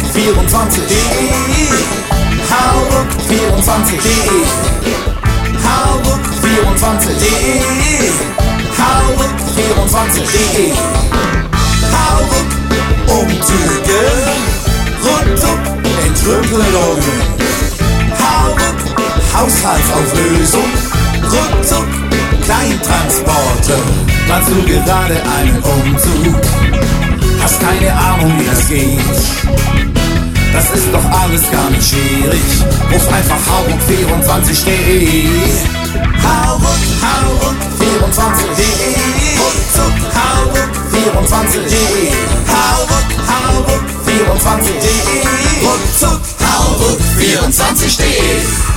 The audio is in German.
Hauruck24.de, Hauruck24.de, Hauruck24.de, Hauruck24.de. Hauruck Umzüge, ruckzuck Entrümpelungen. Hauruck Haushaltsauflösung, ruckzuck Kleintransporte. Planst du gerade einen Umzug? Hast keine Ahnung, wie das geht? Das ist doch alles gar nicht schwierig. Ruf einfach Hauruck24.de. Hauruck, Hauruck24.de. Ruckzuck, Hauruck24.de. Hauruck, Hauruck24.de. Ruckzuck, Hauruck24.de.